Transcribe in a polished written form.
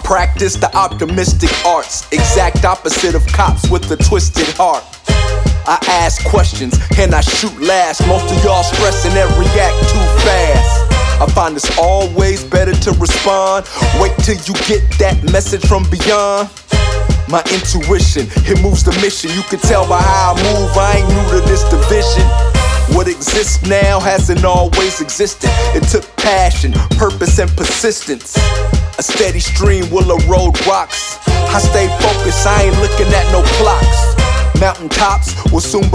Practice the optimistic arts, exact opposite of cops with a twisted heart. I ask questions and I shoot last. Most of y'all stressing and react too fast. I find it's always better to respond. Wait till you get that message from beyond. My intuition, it moves the mission. You can tell by how I move, I ain't new to this division. What exists now hasn't always existed. It took passion, purpose, and persistence. A steady stream will erode rocks. I stay focused, I ain't looking at no clocks. Mountaintops will soon